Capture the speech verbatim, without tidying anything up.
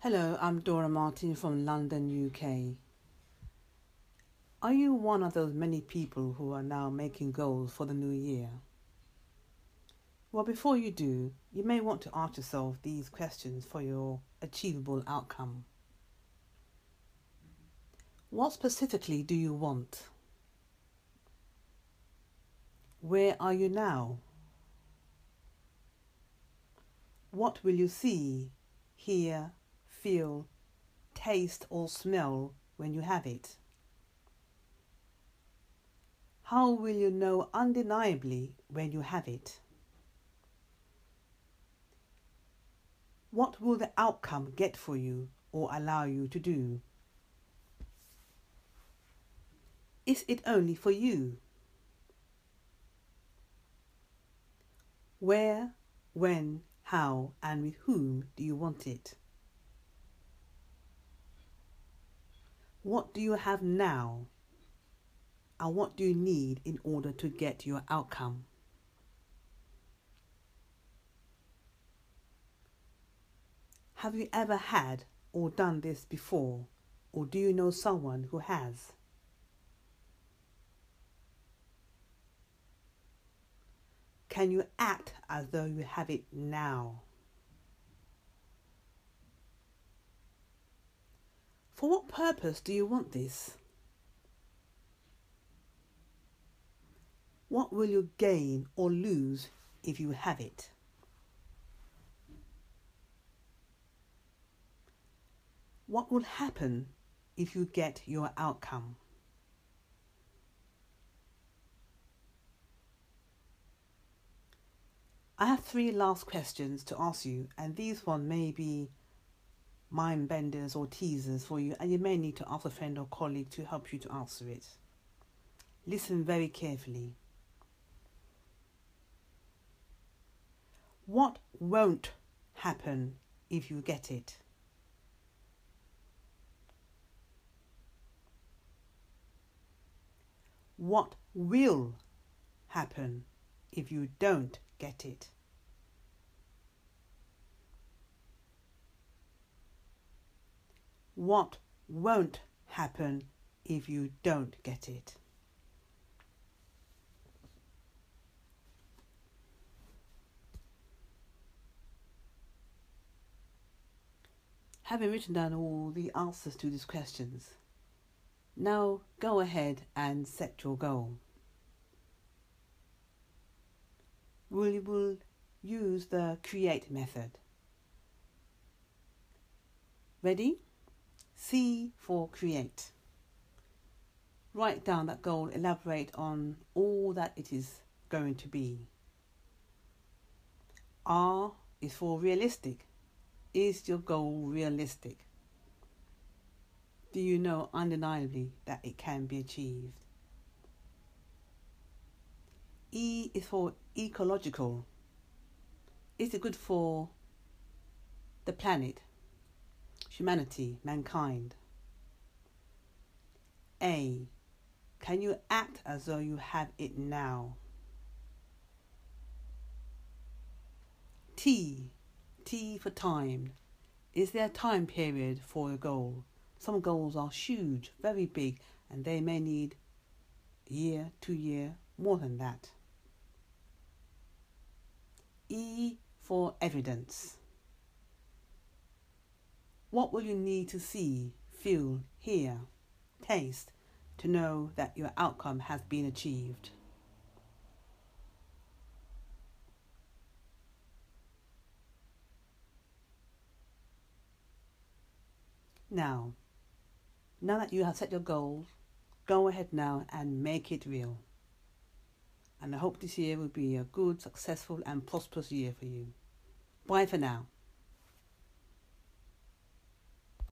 Hello, I'm Dora Martin from London, U K. Are you one of those many people who are now making goals for the new year? Well, before you do, you may want to ask yourself these questions for your achievable outcome. What specifically do you want? Where are you now? What will you see, hear, feel, taste or smell when you have it? How will you know undeniably when you have it? What will the outcome get for you or allow you to do? Is it only for you? Where, when, how, and with whom do you want it? What do you have now? And what do you need in order to get your outcome? Have you ever had or done this before, or do you know someone who has? Can you act as though you have it now? For what purpose do you want this? What will you gain or lose if you have it? What will happen if you get your outcome? I have three last questions to ask you, and these one may be mind benders or teasers for you, and you may need to ask a friend or colleague to help you to answer it. Listen very carefully. What won't happen if you get it? What will happen if you don't get it? What won't happen if you don't get it? Having written down all the answers to these questions, now go ahead and set your goal. We will use the create method. Ready? C for create. Write down that goal, elaborate on all that it is going to be. R is for realistic. Is your goal realistic? Do you know undeniably that it can be achieved? E is for ecological. Is it good for the planet, humanity, mankind? A, can you act as though you have it now? T, T for time. Is there a time period for a goal? Some goals are huge, very big, and they may need a year, two years, more than that. E for evidence. What will you need to see, feel, hear, taste to know that your outcome has been achieved? Now, now that you have set your goals, go ahead now and make it real. And I hope this year will be a good, successful and prosperous year for you. Bye for now.